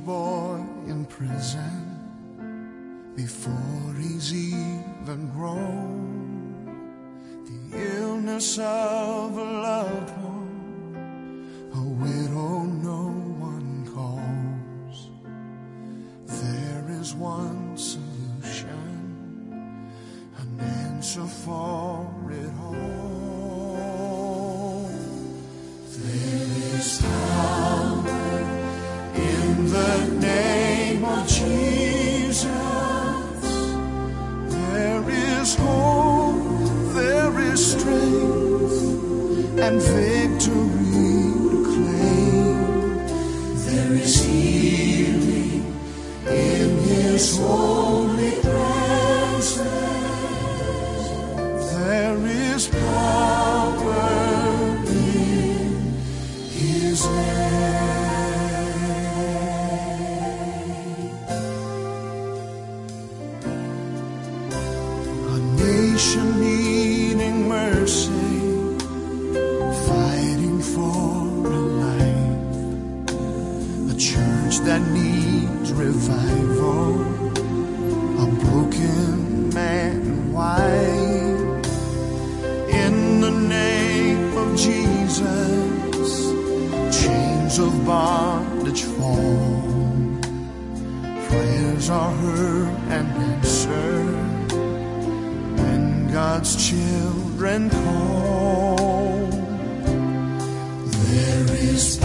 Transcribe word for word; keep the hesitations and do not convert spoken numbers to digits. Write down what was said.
boy in prison before he's even grown. The illness of a loved one, a widow no one calls. There is one solution, an answer for it all. There is power in the name of Jesus. There is hope, there is strength, and victory to claim. There is healing in His holy presence. There is power in His name. A nation needing mercy, fighting for a life. A church that needs revival, a broken man and wife. In the name of Jesus, chains of bondage fall. Prayers are heard and answered when God's children call. There is